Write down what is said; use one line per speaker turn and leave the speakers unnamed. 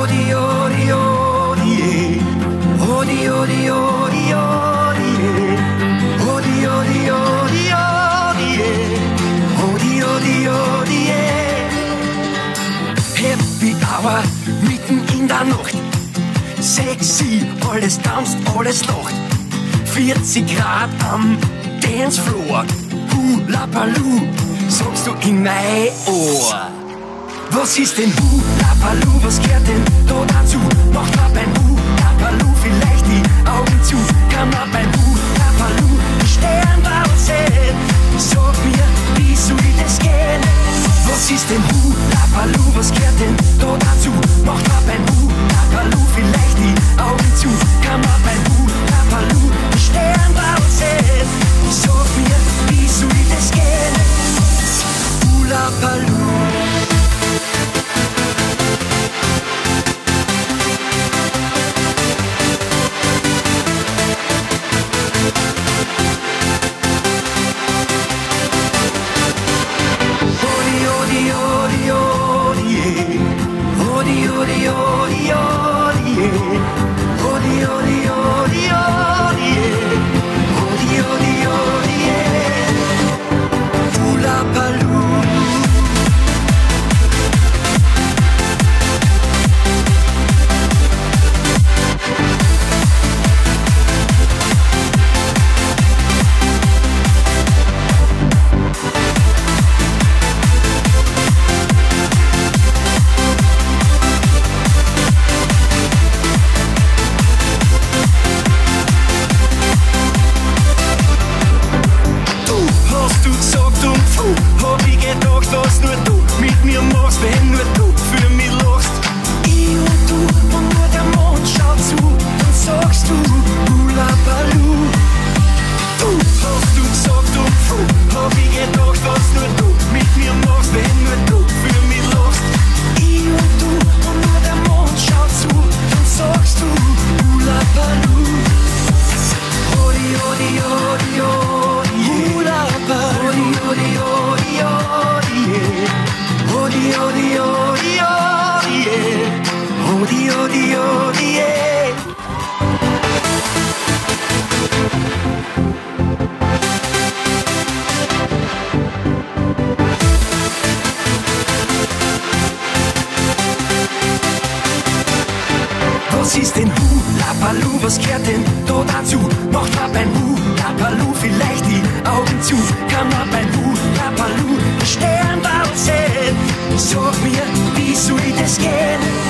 Odi, odi, odi, odi, odi, odi, odi, odi, odi, odi, odi, odi, odi, Happy Hour mitten in der Nacht, sexy, alles tanzt, alles lacht, 40 Grad am Dancefloor, Hula Baloo, sagst du in mein Ohr. Was ist denn Hula Baloo, was gehört denn da dazu? Macht man beim Hula Baloo vielleicht die Augen zu? Kann man beim Hula Baloo den Sternball sehen? Sag mir, wie soll das gehen? Was ist denn Hula Baloo, was gehört denn da dazu? Macht man beim Hula Baloo vielleicht die Augen zu? Kann man beim Hula Baloo den Sternball sehen? Sag mir, wie soll das gehen? Hula Baloo.
Was ist denn Hula Baloo, was gehört denn da dazu? Macht man beim Hula Baloo vielleicht die Augen zu? Kann man beim Hula Baloo den Sternball sehen? Sag mir, wie soll das gehen?